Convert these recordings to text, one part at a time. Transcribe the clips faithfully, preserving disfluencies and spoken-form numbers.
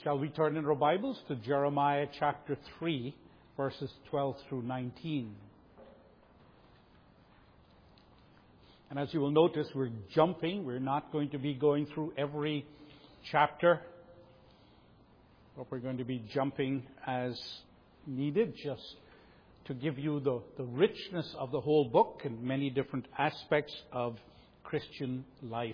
Shall we turn in our Bibles to Jeremiah chapter three, verses twelve through nineteen. And as you will notice, we're jumping. We're not going to be going through every chapter, but we're going to be jumping as needed, just to give you the, the richness of the whole book and many different aspects of Christian life.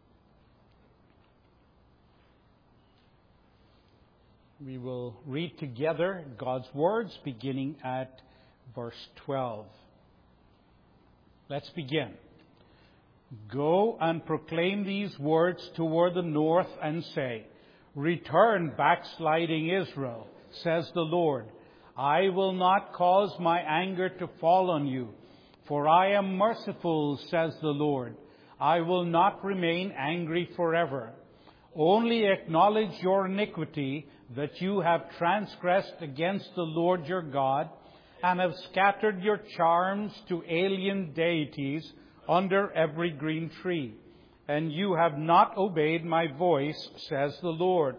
We will read together God's words beginning at verse twelve. Let's begin. Go and proclaim these words toward the north and say, Return, backsliding Israel, says the Lord. I will not cause my anger to fall on you, for I am merciful, says the Lord. I will not remain angry forever. Only acknowledge your iniquity, that you have transgressed against the Lord your God, and have scattered your charms to alien deities under every green tree. And you have not obeyed my voice, says the Lord.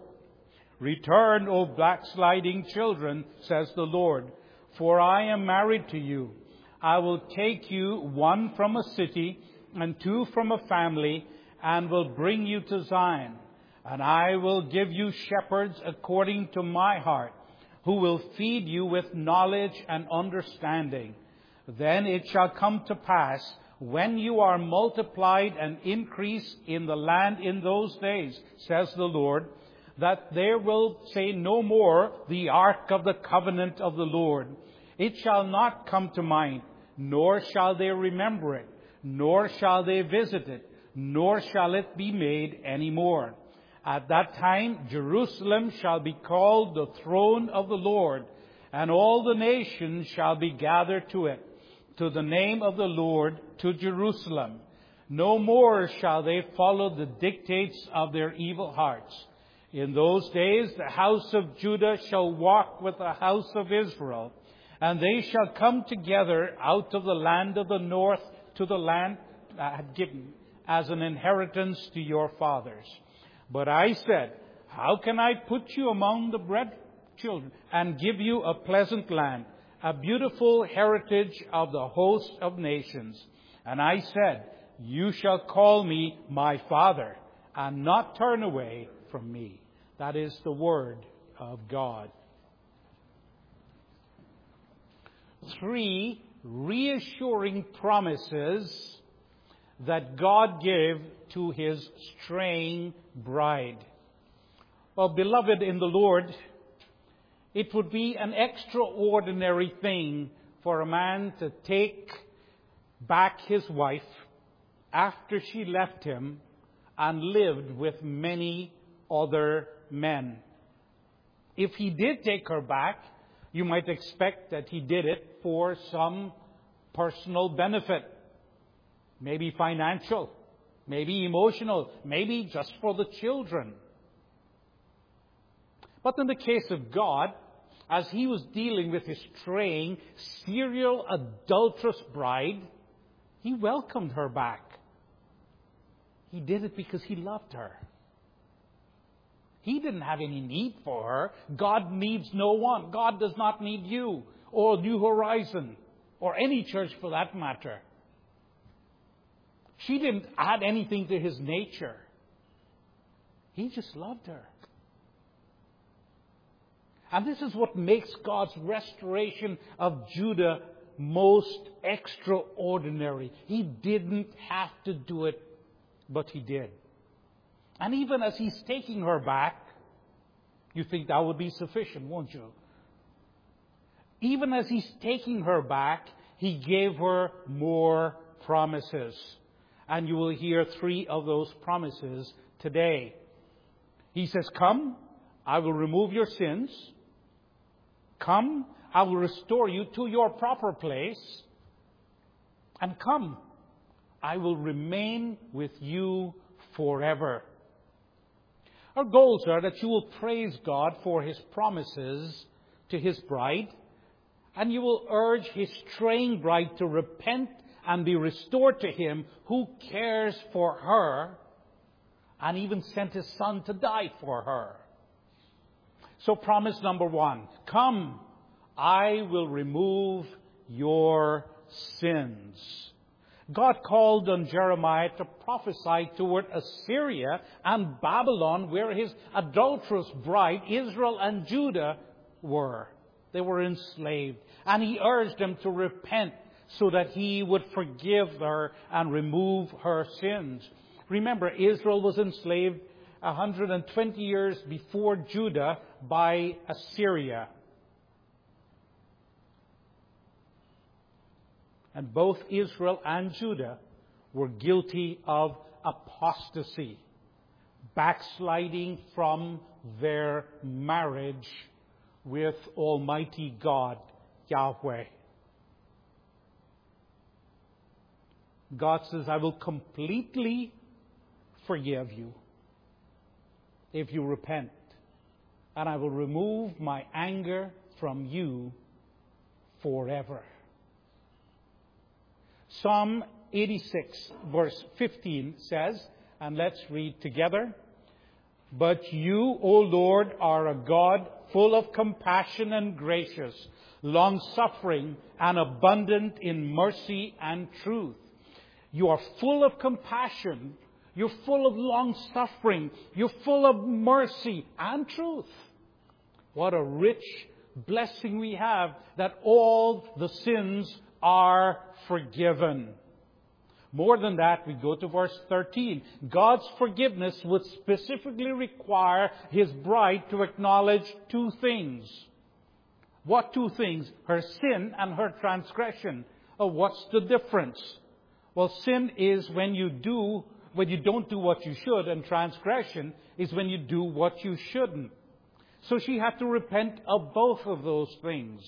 Return, O backsliding children, says the Lord, for I am married to you. I will take you, one from a city and two from a family, and will bring you to Zion. And I will give you shepherds according to my heart, who will feed you with knowledge and understanding. Then it shall come to pass, when you are multiplied and increase in the land in those days, says the Lord, that there will say no more the ark of the covenant of the Lord. It shall not come to mind, nor shall they remember it, nor shall they visit it, nor shall it be made any more. At that time, Jerusalem shall be called the throne of the Lord, and all the nations shall be gathered to it, to the name of the Lord, to Jerusalem. No more shall they follow the dictates of their evil hearts. In those days, the house of Judah shall walk with the house of Israel, and they shall come together out of the land of the north to the land I had given as an inheritance to your fathers. But I said, how can I put you among the bread children and give you a pleasant land, a beautiful heritage of the host of nations? And I said, you shall call me my Father, and not turn away from me. That is the word of God. Three reassuring promises that God gave to His straying bride. Well, beloved in the Lord, it would be an extraordinary thing for a man to take back his wife after she left him and lived with many other men. If he did take her back, you might expect that he did it for some personal benefit. Maybe financial, maybe emotional, maybe just for the children. But in the case of God, as He was dealing with His straying, serial adulterous bride, He welcomed her back. He did it because He loved her. He didn't have any need for her. God needs no one. God does not need you or New Horizon or any church for that matter. She didn't add anything to His nature. He just loved her. And this is what makes God's restoration of Judah most extraordinary. He didn't have to do it, but He did. And even as He's taking her back, you think that would be sufficient, won't you? Even as He's taking her back, He gave her more promises. And you will hear three of those promises today. He says, come, I will remove your sins. Come, I will restore you to your proper place. And come, I will remain with you forever. Our goals are that you will praise God for His promises to His bride, and you will urge His straying bride to repent and be restored to Him who cares for her and even sent His Son to die for her. So promise number one, come, I will remove your sins. God called on Jeremiah to prophesy toward Assyria and Babylon, where his adulterous bride, Israel and Judah, were. They were enslaved. And he urged them to repent so that he would forgive her and remove her sins. Remember, Israel was enslaved one hundred twenty years before Judah by Assyria. And both Israel and Judah were guilty of apostasy, backsliding from their marriage with Almighty God, Yahweh. God says, I will completely forgive you if you repent, and I will remove my anger from you forever. Psalm eighty-six, verse fifteen says, and let's read together, but you, O Lord, are a God full of compassion and gracious, long-suffering and abundant in mercy and truth. You are full of compassion. You're full of long-suffering. You're full of mercy and truth. What a rich blessing we have that all the sins are forgiven. More than that, we go to verse thirteen. God's forgiveness would specifically require His bride to acknowledge two things. What two things? Her sin and her transgression. Oh, what's the difference? Well, sin is when you do, when you don't do what you should, and transgression is when you do what you shouldn't. So she had to repent of both of those things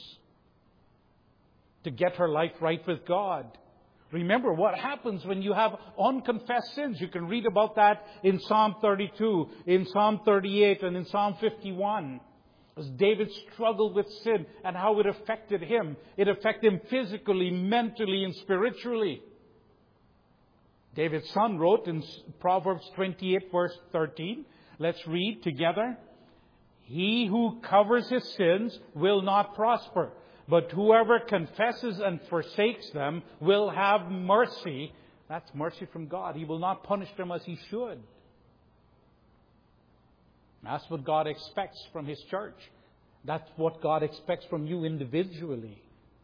to get her life right with God. Remember what happens when you have unconfessed sins. You can read about that in Psalm thirty-two, in Psalm thirty-eight, and in Psalm fifty-one. As David struggled with sin and how it affected him. It affected him physically, mentally, and spiritually. David's son wrote in Proverbs twenty-eight, verse thirteen. Let's read together. He who covers his sins will not prosper, but whoever confesses and forsakes them will have mercy. That's mercy from God. He will not punish them as He should. That's what God expects from His church. That's what God expects from you individually.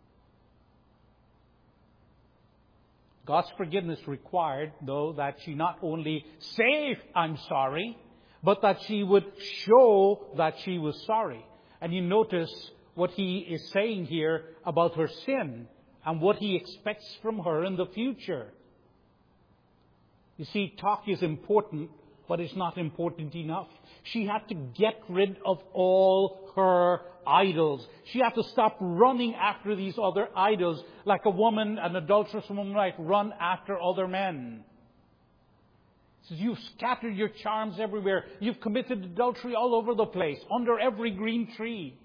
God's forgiveness required, though, that she not only say, I'm sorry, but that she would show that she was sorry. And you notice what He is saying here about her sin and what He expects from her in the future. You see, talk is important, but it's not important enough. She had to get rid of all her idols. She had to stop running after these other idols like a woman, an adulterous woman might run after other men. He says, you've scattered your charms everywhere. You've committed adultery all over the place, under every green tree.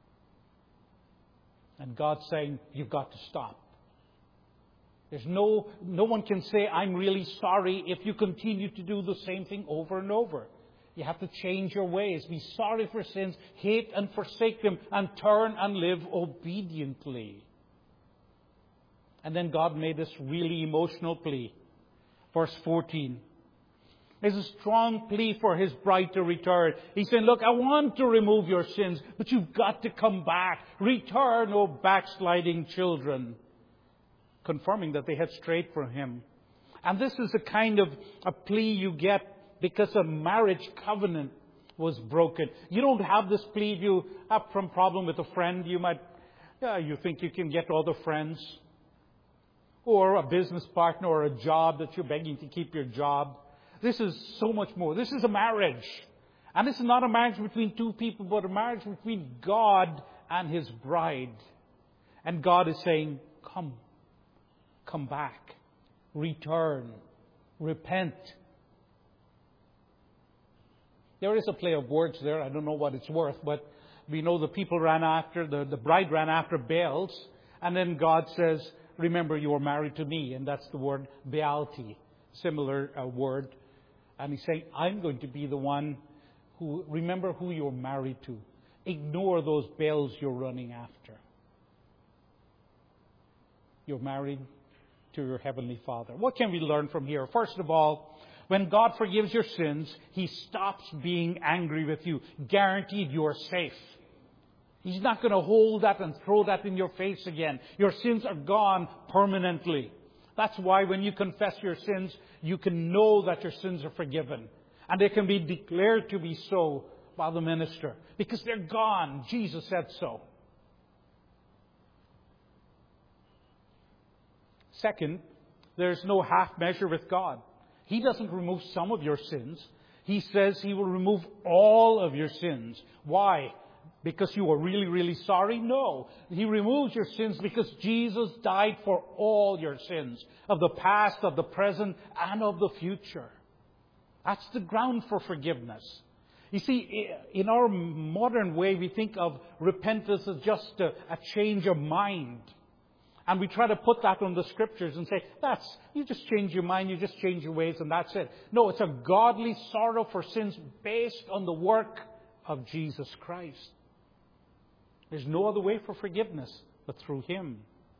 And God's saying, you've got to stop. There's no, no one can say, I'm really sorry if you continue to do the same thing over and over. You have to change your ways. Be sorry for sins, hate and forsake them, and turn and live obediently. And then God made this really emotional plea. Verse fourteen. It's a strong plea for His bride to return. He's saying, look, I want to remove your sins, but you've got to come back. Return, O backsliding children. Confirming that they had strayed from Him. And this is a kind of a plea you get because a marriage covenant was broken. You don't have this plea if you have some problem with a friend. You might, yeah, you think you can get other friends. Or a business partner or a job that you're begging to keep your job. This is so much more. This is a marriage. And this is not a marriage between two people, but a marriage between God and His bride. And God is saying, come. Come back. Return. Repent. There is a play of words there. I don't know what it's worth, but we know the people ran after, the, the bride ran after Baals. And then God says, remember you are married to me. And that's the word Bealti. Similar uh, word. And He's saying, I'm going to be the one who, remember who you're married to. Ignore those bells you're running after. You're married to your Heavenly Father. What can we learn from here? First of all, when God forgives your sins, He stops being angry with you. Guaranteed you are safe. He's not going to hold that and throw that in your face again. Your sins are gone permanently. That's why when you confess your sins, you can know that your sins are forgiven. And they can be declared to be so by the minister. Because they're gone. Jesus said so. Second, there's no half measure with God. He doesn't remove some of your sins. He says He will remove all of your sins. Why? Because you are really, really sorry? No. He removes your sins because Jesus died for all your sins. Of the past, of the present, and of the future. That's the ground for forgiveness. You see, in our modern way, we think of repentance as just a, a change of mind. And we try to put that on the Scriptures and say, that's, you just change your mind, you just change your ways, and that's it. No, it's a godly sorrow for sins based on the work of Jesus Christ. There's no other way for forgiveness but through Him.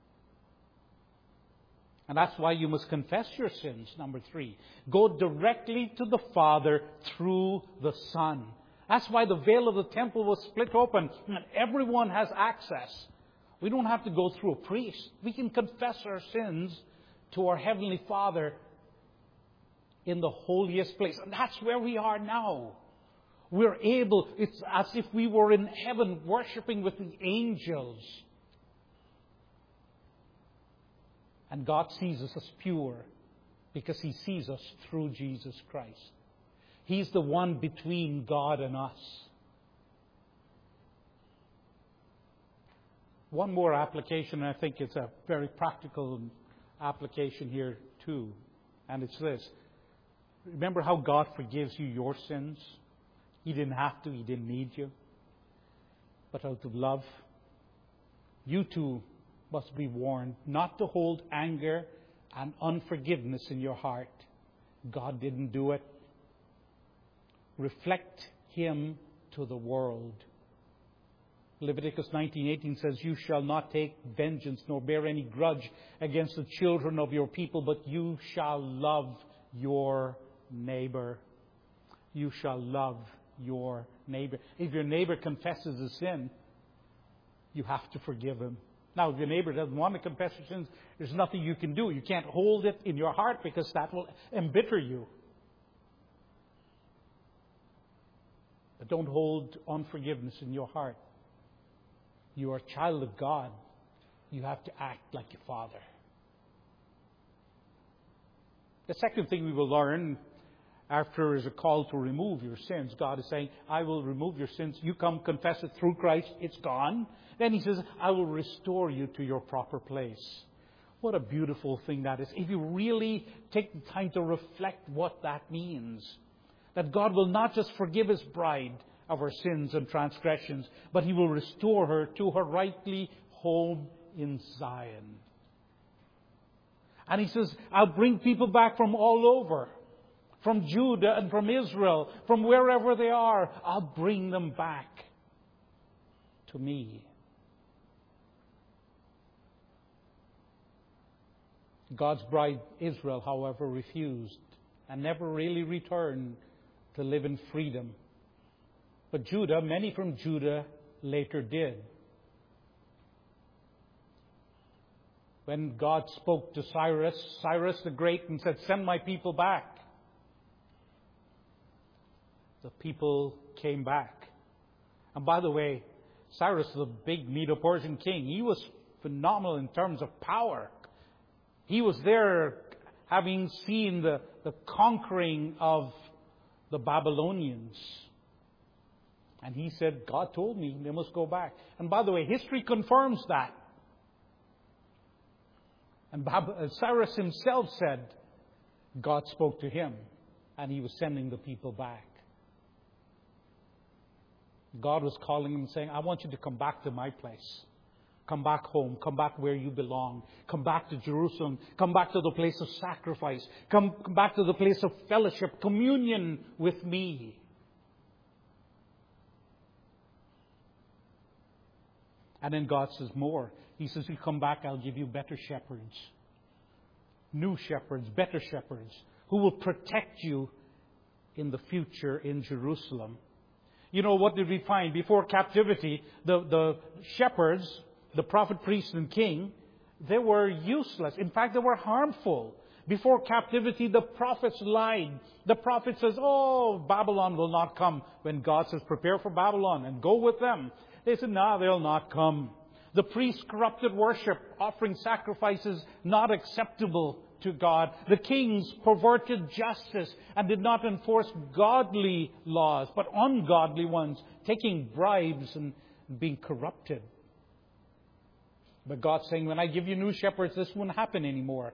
And that's why you must confess your sins, number three. Go directly to the Father through the Son. That's why the veil of the temple was split open and everyone has access. We don't have to go through a priest. We can confess our sins to our Heavenly Father in the holiest place. And that's where we are now. We're able, it's as if we were in heaven worshiping with the angels. And God sees us as pure because He sees us through Jesus Christ. He's the one between God and us. One more application, and I think it's a very practical application here too. And it's this. Remember how God forgives you your sins? He didn't have to, He didn't need you. But out of love, you too must be warned not to hold anger and unforgiveness in your heart. God didn't do it. Reflect Him to the world. Leviticus nineteen eighteen says, "You shall not take vengeance nor bear any grudge against the children of your people, but you shall love your neighbor." You shall love your neighbor. If your neighbor confesses a sin, you have to forgive him. Now, if your neighbor doesn't want to confess your sins, there's nothing you can do. You can't hold it in your heart because that will embitter you. But don't hold unforgiveness in your heart. You are a child of God. You have to act like your Father. The second thing we will learn after is a call to remove your sins. God is saying, I will remove your sins. You come confess it through Christ. It's gone. Then He says, I will restore you to your proper place. What a beautiful thing that is. If you really take the time to reflect what that means. That God will not just forgive His bride of her sins and transgressions, but He will restore her to her rightly home in Zion. And He says, I'll bring people back from all over. From Judah and from Israel, from wherever they are, I'll bring them back to me. God's bride Israel, however, refused and never really returned to live in freedom. But Judah, many from Judah later did. When God spoke to Cyrus, Cyrus the Great, and said, send my people back. The people came back. And by the way, Cyrus, the big Medo-Persian king, he was phenomenal in terms of power. He was there having seen the, the conquering of the Babylonians. And he said, God told me they must go back. And by the way, history confirms that. And Bab- Cyrus himself said God spoke to him and He was sending the people back. God was calling him and saying, I want you to come back to my place. Come back home. Come back where you belong. Come back to Jerusalem. Come back to the place of sacrifice. Come, come back to the place of fellowship, communion with me. And then God says more. He says, you come back, I'll give you better shepherds. New shepherds, better shepherds, who will protect you in the future in Jerusalem. You know, what did we find? Before captivity, the, the shepherds, the prophet, priest, and king, they were useless. In fact, they were harmful. Before captivity, the prophets lied. The prophet says, oh, Babylon will not come. When God says, prepare for Babylon and go with them. They said, no, they'll not come. The priests corrupted worship, offering sacrifices not acceptable to God. The kings perverted justice and did not enforce godly laws, but ungodly ones, taking bribes and being corrupted. But God's saying, when I give you new shepherds, this won't happen anymore.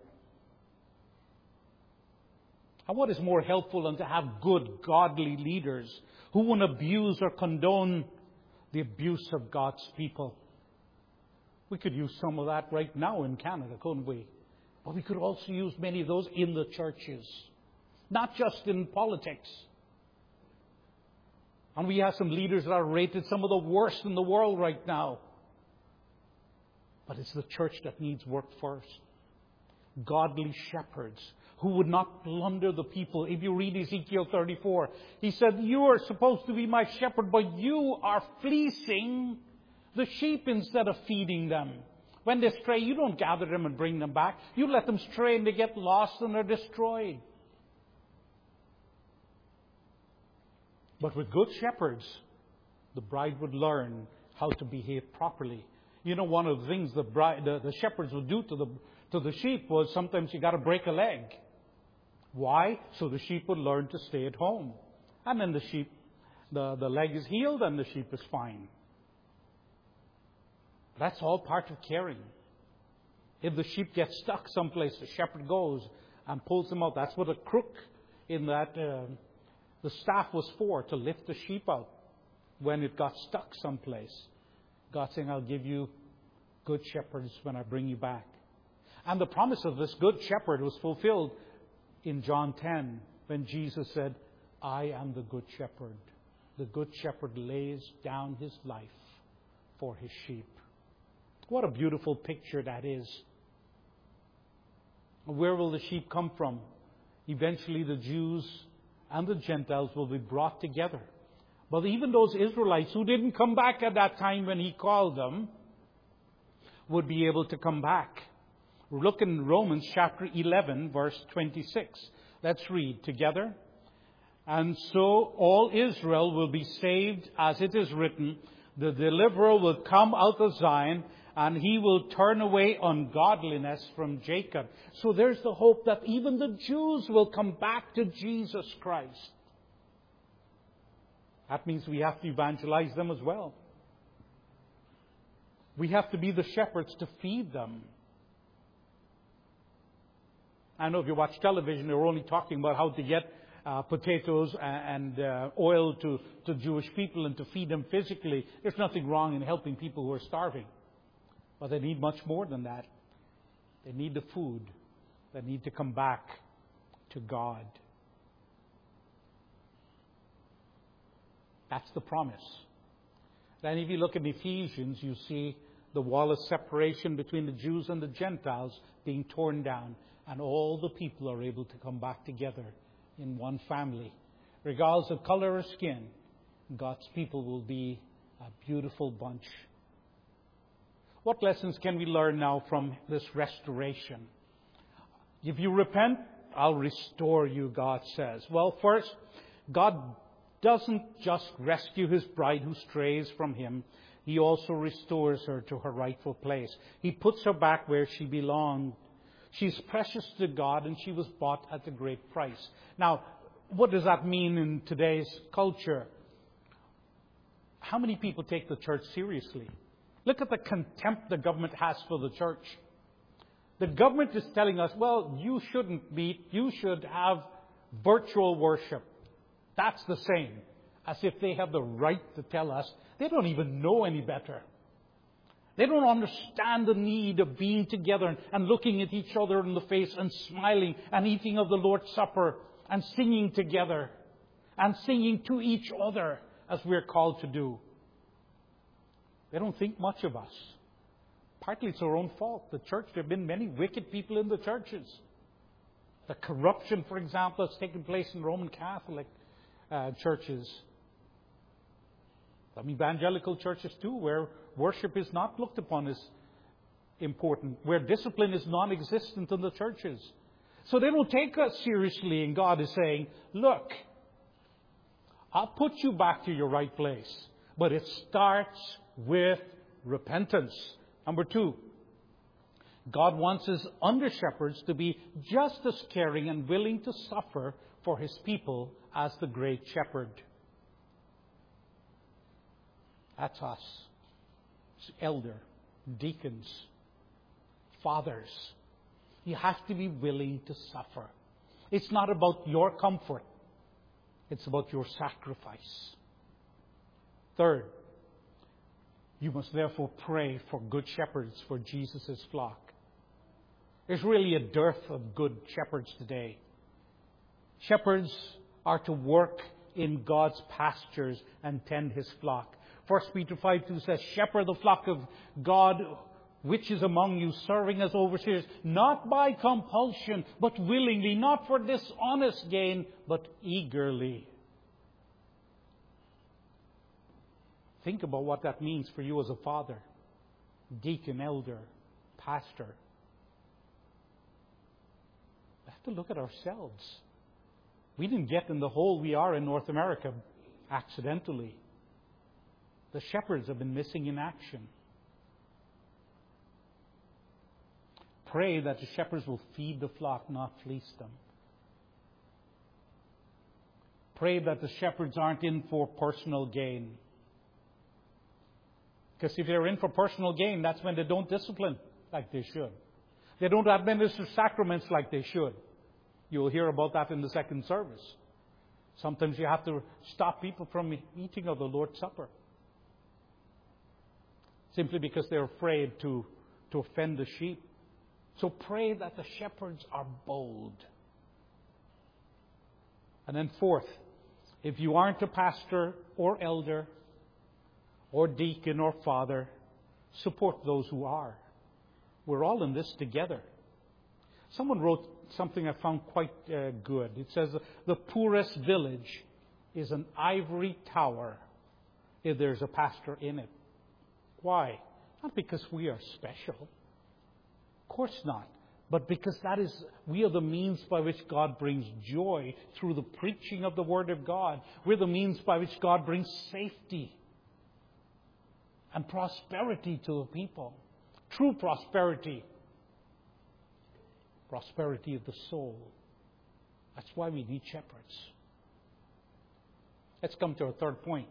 And what is more helpful than to have good, godly leaders who won't abuse or condone the abuse of God's people? We could use some of that right now in Canada, couldn't we? But we could also use many of those in the churches, not just in politics. And we have some leaders that are rated some of the worst in the world right now. But it's the church that needs work first. Godly shepherds who would not plunder the people. If you read Ezekiel thirty-four, he said, you are supposed to be my shepherd, but you are fleecing the sheep instead of feeding them. When they stray, you don't gather them and bring them back. You let them stray and they get lost and they're destroyed. But with good shepherds, the bride would learn how to behave properly. You know, one of the things the bride, the, the shepherds would do to the to the sheep was sometimes you got to break a leg. Why? So the sheep would learn to stay at home. And then the sheep, the, the leg is healed and the sheep is fine. That's all part of caring. If the sheep gets stuck someplace, the shepherd goes and pulls them out. That's what a crook in that uh, the staff was for, to lift the sheep out when it got stuck someplace. God saying, I'll give you good shepherds when I bring you back. And the promise of this good shepherd was fulfilled in John ten when Jesus said, I am the good shepherd. The good shepherd lays down his life for his sheep. What a beautiful picture that is. Where will the sheep come from? Eventually the Jews and the Gentiles will be brought together. But even those Israelites who didn't come back at that time when he called them would be able to come back. Look in Romans chapter eleven, verse twenty-six. Let's read together. And so all Israel will be saved, as it is written, the deliverer will come out of Zion, and he will turn away ungodliness from Jacob. So there's the hope that even the Jews will come back to Jesus Christ. That means we have to evangelize them as well. We have to be the shepherds to feed them. I know if you watch television, they're only talking about how to get uh, potatoes and, and uh, oil to, to Jewish people and to feed them physically. There's nothing wrong in helping people who are starving. But they need much more than that. They need the food. They need to come back to God. That's the promise. Then if you look at Ephesians, you see the wall of separation between the Jews and the Gentiles being torn down. And all the people are able to come back together in one family. Regardless of color or skin, God's people will be a beautiful bunch. What lessons can we learn now from this restoration? If you repent, I'll restore you, God says. Well, first, God doesn't just rescue his bride who strays from him. He also restores her to her rightful place. He puts her back where she belonged. She's precious to God, and she was bought at a great price. Now, what does that mean in today's culture? How many people take the church seriously? Look at the contempt the government has for the church. The government is telling us, well, you shouldn't meet, you should have virtual worship. That's the same. As if they have the right to tell us. They don't even know any better. They don't understand the need of being together and looking at each other in the face and smiling and eating of the Lord's Supper and singing together and singing to each other as we're called to do. They don't think much of us. Partly it's our own fault. The church, there have been many wicked people in the churches. The corruption, for example, that's taken place in Roman Catholic uh, churches. Some evangelical churches too, where worship is not looked upon as important, where discipline is non-existent in the churches. So they don't take us seriously, and God is saying, look, I'll put you back to your right place. But it starts with repentance. Number two, God wants His under-shepherds to be just as caring and willing to suffer for His people as the great shepherd. That's us. It's elder, deacons, fathers. You have to be willing to suffer. It's not about your comfort. It's about your sacrifice. Third, you must therefore pray for good shepherds for Jesus' flock. There's really a dearth of good shepherds today. Shepherds are to work in God's pastures and tend His flock. First Peter five two says, shepherd the flock of God which is among you, serving as overseers, not by compulsion, but willingly, not for dishonest gain, but eagerly. Think about what that means for you as a father, deacon, elder, pastor. We have to look at ourselves. We didn't get in the hole we are in North America accidentally. The shepherds have been missing in action. Pray that the shepherds will feed the flock, not fleece them. Pray that the shepherds aren't in for personal gain. Because if they're in for personal gain, that's when they don't discipline like they should. They don't administer sacraments like they should. You'll hear about that in the second service. Sometimes you have to stop people from eating of the Lord's Supper. Simply because they're afraid to, to offend the sheep. So pray that the shepherds are bold. And then fourth, if you aren't a pastor or elder or deacon or father, support those who are. We're all in this together. Someone wrote something I found quite uh, good. It says, the poorest village is an ivory tower if there's a pastor in it. Why? Not because we are special. Of course not. But because that is, we are the means by which God brings joy through the preaching of the Word of God. We're the means by which God brings safety and prosperity to the people. True prosperity. Prosperity of the soul. That's why we need shepherds. Let's come to our third point.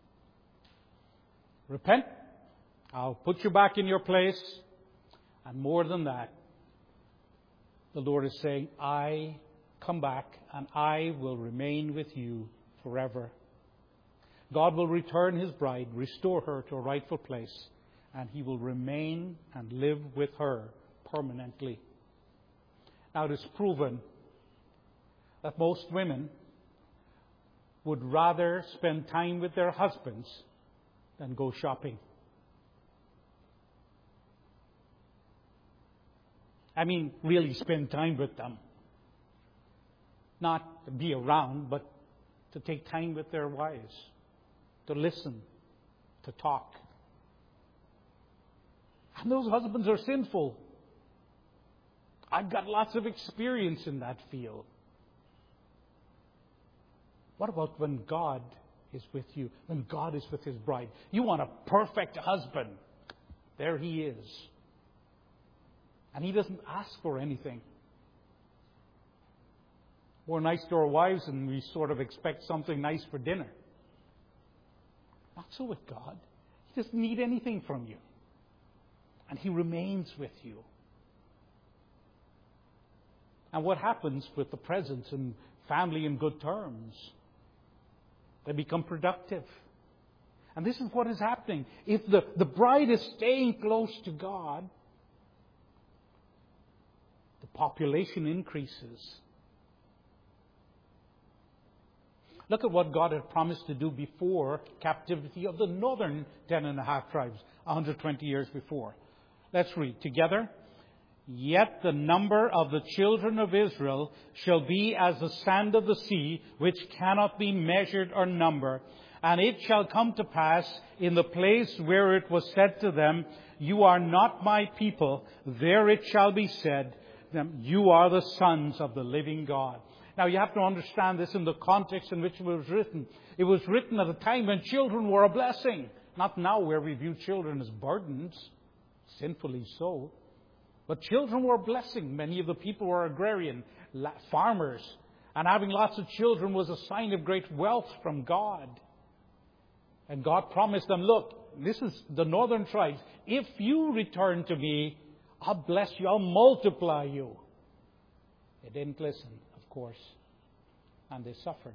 Repent. I'll put you back in your place. And more than that, the Lord is saying, I come back and I will remain with you forever. God will return His bride, restore her to a rightful place, and He will remain and live with her permanently. Now it is proven that most women would rather spend time with their husbands than go shopping. I mean, really spend time with them. Not to be around, but to take time with their wives. To listen. To talk. And those husbands are sinful. I've got lots of experience in that field. What about when God is with you? When God is with His bride? You want a perfect husband. There He is. And He doesn't ask for anything. We're nice to our wives and we sort of expect something nice for dinner. Not so with God. He doesn't need anything from you. And He remains with you. And what happens with the presence and family in good terms? They become productive. And this is what is happening. If the, the bride is staying close to God, the population increases. Look at what God had promised to do before captivity of the northern ten and a half tribes, one hundred twenty years before. Let's read together. Yet the number of the children of Israel shall be as the sand of the sea, which cannot be measured or numbered. And it shall come to pass in the place where it was said to them, You are not my people, there it shall be said, You are the sons of the living God. Now you have to understand this in the context in which it was written. It was written at a time when children were a blessing. Not now where we view children as burdens, sinfully so. But children were a blessing. Many of the people were agrarian, farmers. And having lots of children was a sign of great wealth from God. And God promised them, look, this is the northern tribes. If you return to me, I'll bless you, I'll multiply you. They didn't listen, of course. And they suffered.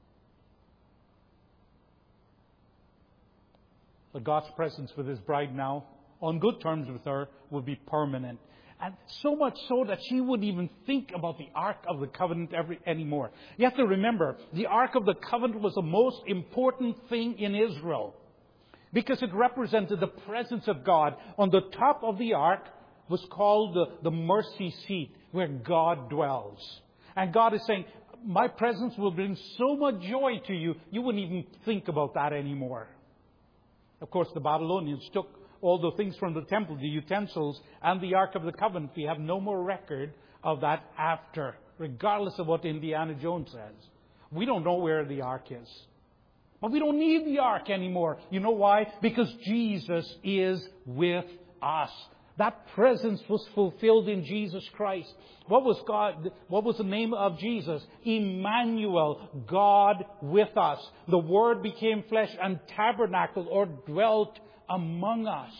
But God's presence with His bride now, on good terms with her, will be permanent. And so much so that she wouldn't even think about the Ark of the Covenant every, anymore. You have to remember, the Ark of the Covenant was the most important thing in Israel. Because it represented the presence of God. On the top of the Ark was called the, the mercy seat, where God dwells. And God is saying, my presence will bring so much joy to you, you wouldn't even think about that anymore. Of course, the Babylonians took all the things from the temple, the utensils, and the Ark of the Covenant. We have no more record of that after, regardless of what Indiana Jones says. We don't know where the Ark is. But we don't need the Ark anymore. You know why? Because Jesus is with us. That presence was fulfilled in Jesus Christ. What was God? What was the name of Jesus? Emmanuel, God with us. The Word became flesh and tabernacled or dwelt among us.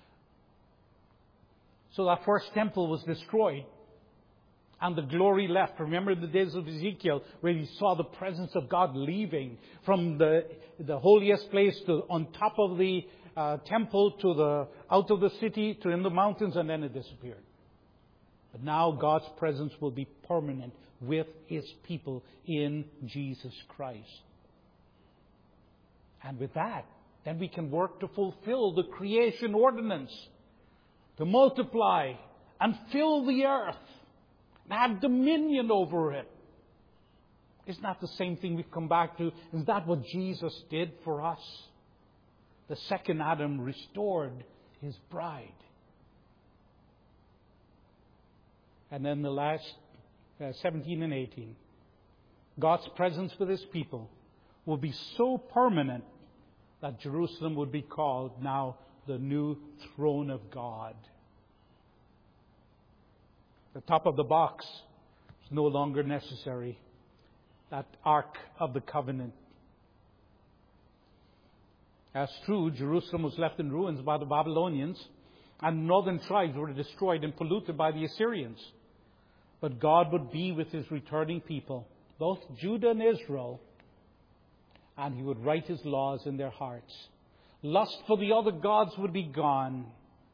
So that first temple was destroyed and the glory left. Remember the days of Ezekiel where he saw the presence of God leaving from the, the holiest place to on top of the uh, temple to the out of the city to in the mountains, and then it disappeared. But now God's presence will be permanent with His people in Jesus Christ. And with that, then we can work to fulfill the creation ordinance, to multiply and fill the earth, and have dominion over it. Isn't that the same thing we've come back to? Is that what Jesus did for us? The second Adam restored his bride. And then the last, uh, seventeen and eighteen. God's presence with His people will be so permanent that Jerusalem would be called now the new throne of God. The top of the box is no longer necessary. That Ark of the Covenant. As true, Jerusalem was left in ruins by the Babylonians, and northern tribes were destroyed and polluted by the Assyrians. But God would be with His returning people, both Judah and Israel, and He would write His laws in their hearts. Lust for the other gods would be gone.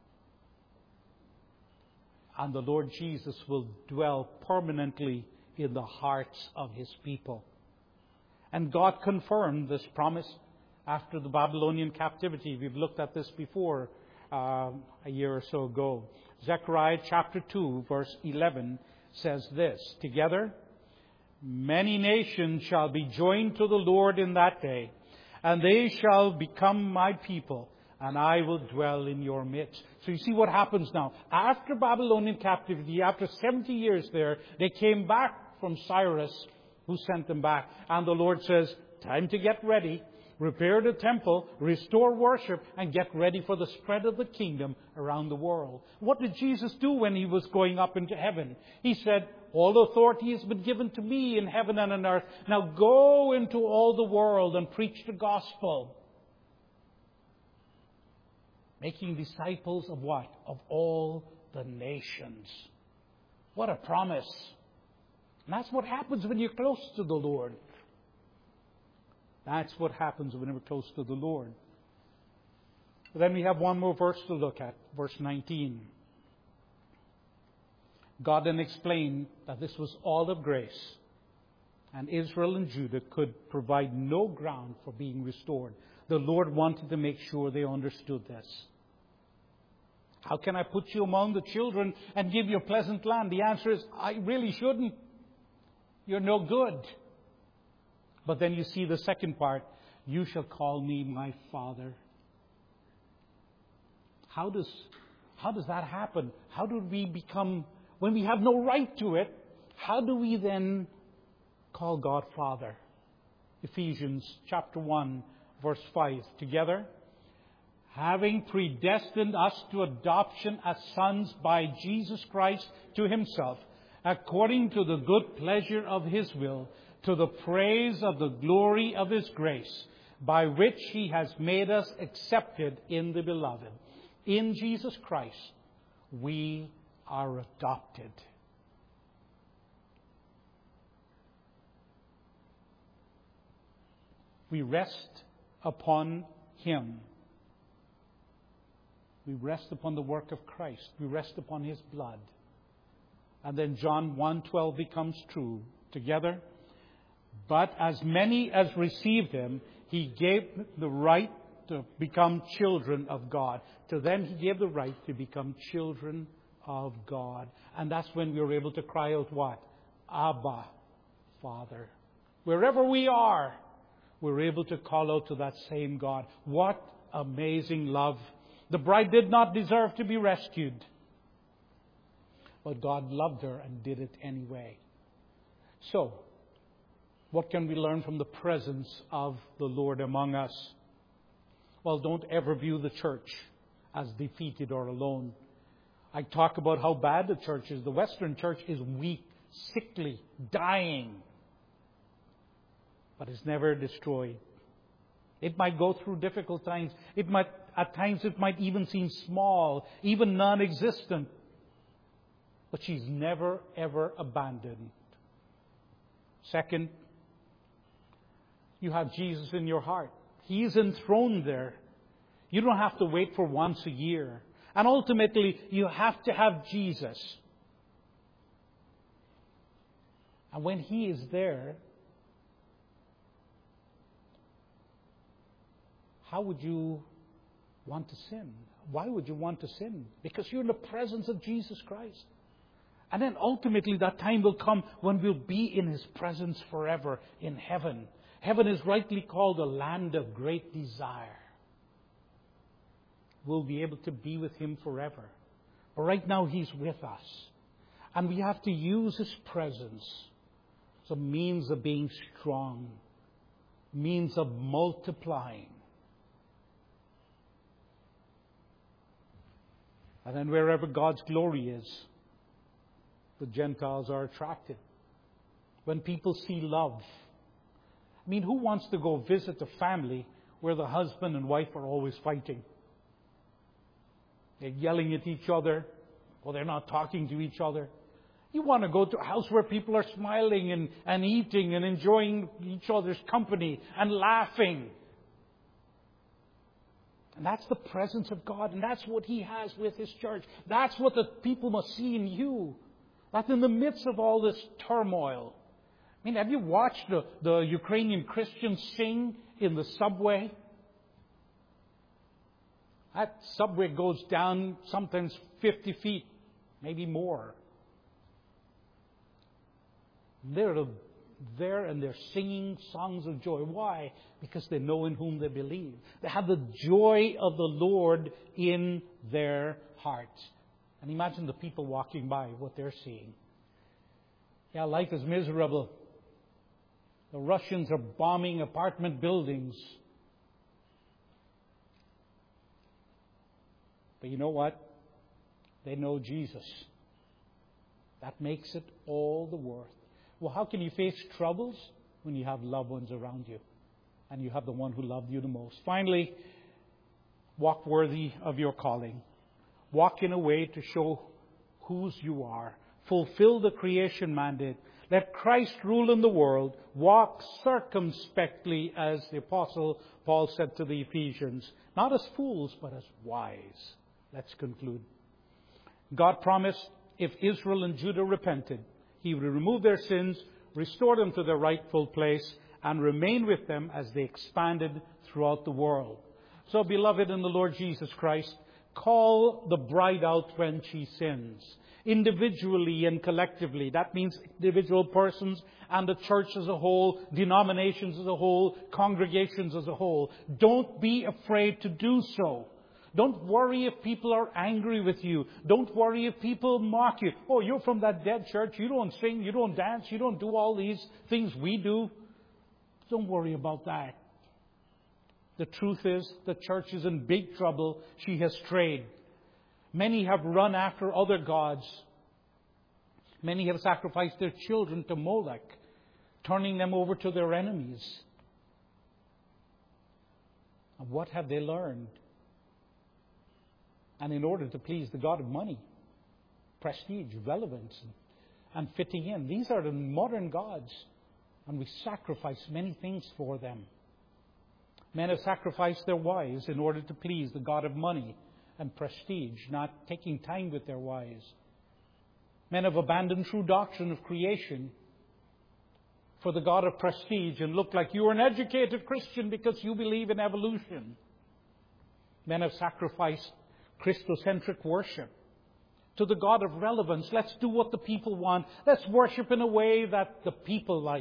And the Lord Jesus will dwell permanently in the hearts of His people. And God confirmed this promise after the Babylonian captivity. We've looked at this before uh, a year or so ago. Zechariah chapter two, verse eleven says this, together, many nations shall be joined to the Lord in that day, and they shall become my people, and I will dwell in your midst. So you see what happens now. After Babylonian captivity, after seventy years there, they came back from Cyrus, who sent them back. And the Lord says, time to get ready. Repair the temple, restore worship, and get ready for the spread of the kingdom around the world. What did Jesus do when He was going up into heaven? He said, all authority has been given to me in heaven and on earth. Now go into all the world and preach the gospel. Making disciples of what? Of all the nations. What a promise. And that's what happens when you're close to the Lord. That's what happens when we're close to the Lord. But then we have one more verse to look at, verse nineteen. God then explained that this was all of grace. And Israel and Judah could provide no ground for being restored. The Lord wanted to make sure they understood this. How can I put you among the children and give you a pleasant land? The answer is, I really shouldn't. You're no good. But then you see the second part. You shall call me my Father. How does, how does that happen? How do we become, when we have no right to it, how do we then call God Father? Ephesians chapter one, verse five. Together. Having predestined us to adoption as sons by Jesus Christ to Himself, according to the good pleasure of His will, to the praise of the glory of His grace, by which He has made us accepted in the Beloved. In Jesus Christ, we are adopted. We rest upon Him. We rest upon the work of Christ. We rest upon His blood. And then John one twelve becomes true. Together. But as many as received Him, He gave the right to become children of God. To them He gave the right to become children of God. And that's when we were able to cry out what? Abba, Father. Wherever we are, we're able to call out to that same God. What amazing love. The bride did not deserve to be rescued. But God loved her and did it anyway. So, what can we learn from the presence of the Lord among us? Well, don't ever view the church as defeated or alone. I talk about how bad the church is. The Western church is weak, sickly, dying. But it's never destroyed. It might go through difficult times. It might, at times it might even seem small, even non-existent. But she's never, ever abandoned. Second, you have Jesus in your heart. He is enthroned there. You don't have to wait for once a year. And ultimately, you have to have Jesus. And when He is there, how would you want to sin? Why would you want to sin? Because you're in the presence of Jesus Christ. And then ultimately that time will come when we'll be in His presence forever in heaven. Heaven is rightly called a land of great desire. We'll be able to be with Him forever. But right now He's with us. And we have to use His presence as a means of being strong, means of multiplying. And then wherever God's glory is, the Gentiles are attracted. When people see love. I mean, who wants to go visit a family where the husband and wife are always fighting? They're yelling at each other, or they're not talking to each other. You want to go to a house where people are smiling and, and eating and enjoying each other's company and laughing. And that's the presence of God. And that's what He has with His church. That's what the people must see in you. That in the midst of all this turmoil. I mean, have you watched the, the Ukrainian Christians sing in the subway? That subway goes down sometimes fifty feet, maybe more. They're there and they're singing songs of joy. Why? Because they know in whom they believe. They have the joy of the Lord in their hearts. And imagine the people walking by, what they're seeing. Yeah, life is miserable. The Russians are bombing apartment buildings. But you know what? They know Jesus. That makes it all the worth. Well, how can you face troubles when you have loved ones around you and you have the one who loved you the most? Finally, walk worthy of your calling. Walk in a way to show whose you are. Fulfill the creation mandate. Let Christ rule in the world. Walk circumspectly, as the Apostle Paul said to the Ephesians. Not as fools, but as wise. Let's conclude. God promised if Israel and Judah repented, He would remove their sins, restore them to their rightful place, and remain with them as they expanded throughout the world. So, beloved in the Lord Jesus Christ, call the bride out when she sins, individually and collectively. That means individual persons and the church as a whole, denominations as a whole, congregations as a whole. Don't be afraid to do so. Don't worry if people are angry with you. Don't worry if people mock you. Oh, you're from that dead church. You don't sing, you don't dance, you don't do all these things we do. Don't worry about that. The truth is, the church is in big trouble. She has strayed. Many have run after other gods. Many have sacrificed their children to Molech, turning them over to their enemies. And what have they learned? And in order to please the God of money, prestige, relevance, and fitting in, these are the modern gods. And we sacrifice many things for them. Men have sacrificed their wives in order to please the God of money and prestige, not taking time with their wives. Men have abandoned true doctrine of creation for the God of prestige and look like you're an educated Christian because you believe in evolution. Men have sacrificed Christocentric worship to the God of relevance. Let's do what the people want. Let's worship in a way that the people like.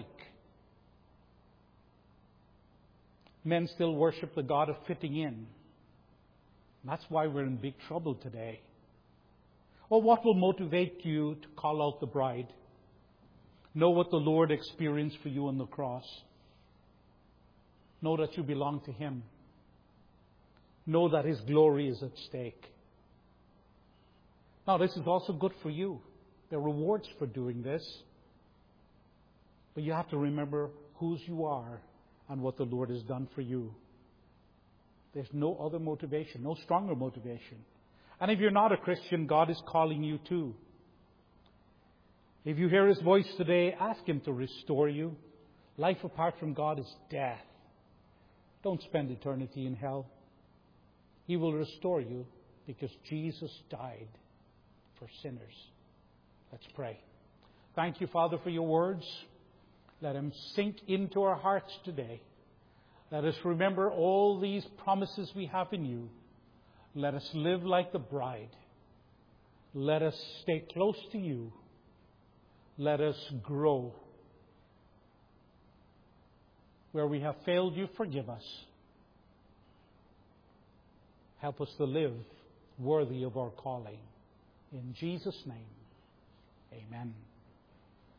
Men still worship the God of fitting in. That's why we're in big trouble today. Well, what will motivate you to call out the bride? Know what the Lord experienced for you on the cross. Know that you belong to Him. Know that His glory is at stake. Now, this is also good for you. There are rewards for doing this. But you have to remember whose you are and what the Lord has done for you. There's no other motivation, no stronger motivation. And if you're not a Christian, God is calling you too. If you hear His voice today, ask Him to restore you. Life apart from God is death. Don't spend eternity in hell. He will restore you because Jesus died for sinners. Let's pray. Thank you, Father, for your words. Let them sink into our hearts today. Let us remember all these promises we have in you. Let us live like the bride. Let us stay close to you. Let us grow. Where we have failed you, forgive us. Help us to live worthy of our calling. In Jesus' name, amen.